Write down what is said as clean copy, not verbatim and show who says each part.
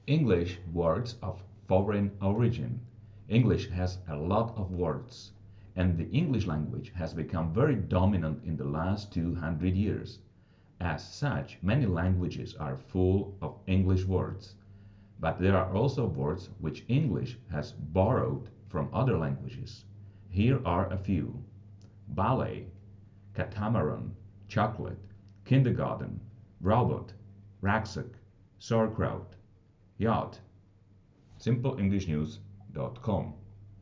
Speaker 1: English words of foreign origin. English has a lot of words, and the English language has become very dominant in the last 200 years. As such, many languages are full of English words. But there are also words which English has borrowed from other languages. Here are a few: ballet, catamaran, chocolate, kindergarten, robot, rucksack, sauerkraut, yacht. SimpleEnglishNews.com